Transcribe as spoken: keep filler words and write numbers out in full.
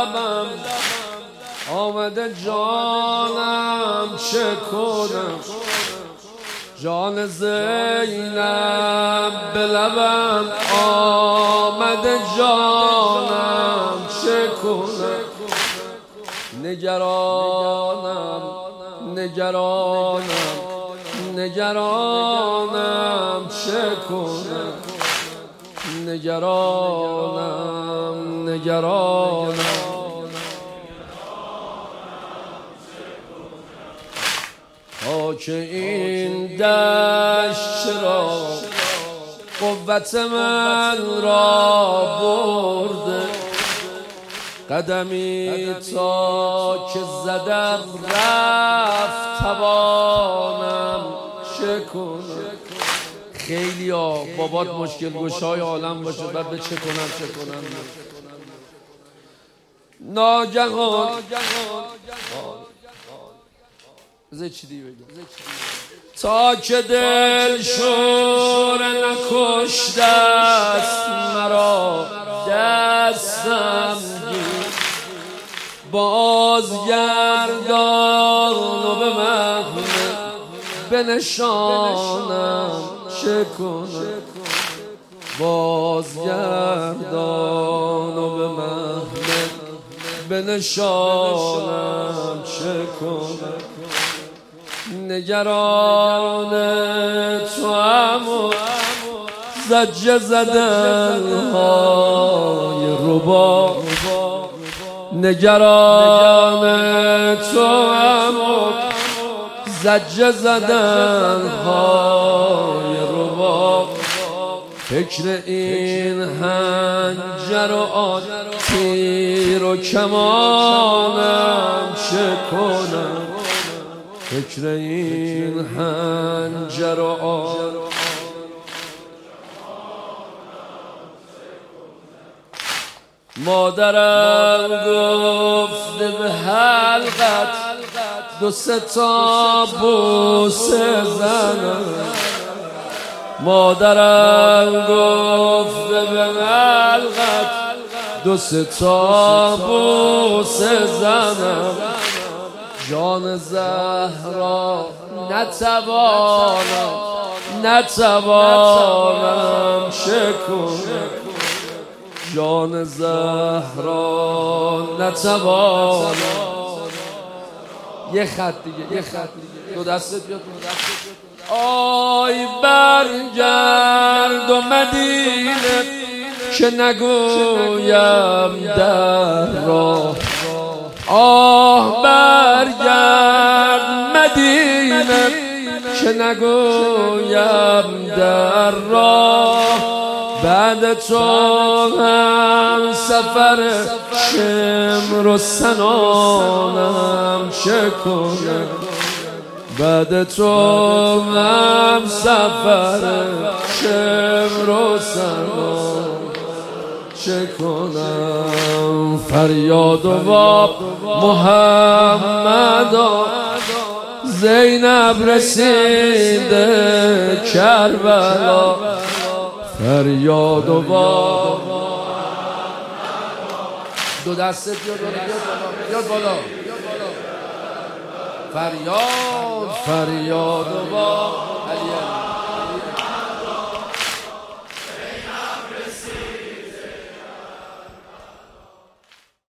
لبم آمده جانم چه کنم جان زینب به لبم آمده جانم چه کنم نگرانم نگرانم نگرانم چه کنم نگرانم نگرانم تا که این دشت را قوت من را برده قدمی تا که زدم رفت توانم چه کنم خیلی ها بابات مشکل گشای عالم باشه بعد به چه کنم چه کنم ناگهان بذار چی دیگه بگم تا که دل شور نکشته است مرا دستم گیر بازگردان و به محمل بنشانم چه کنم بازگردان و به محمل بنشانم چه کنم نگران تو هم زجه زدن های ربا نگران تو هم زجه زدن های ربا فکر این هنجر و آن تیر و کمانم چه کنم فکر این هنجر و آن مادرم گفته به حلقت دو سه تا بوسه زنم مادرم گفته به حلقت دو سه تا بوسه زنم جان زهرا نتوانم نتوانم چه کنم جان زهرا نتوانم یه خط دیگه یه خط دیگه دو دستت بیاد آی برگرد و مدینه که نگویم در راه آه برگرد مدینه که نگویم در راه بعد تو هم سفر شمر و سنانم چه کنم بعد تو هم سفر شمر و سنانم چه کنم فریاد و واب محمد زینب رسیده کربلا فریاد و واب دو دسته بیاد بیاد بالا فریاد فریاد و واب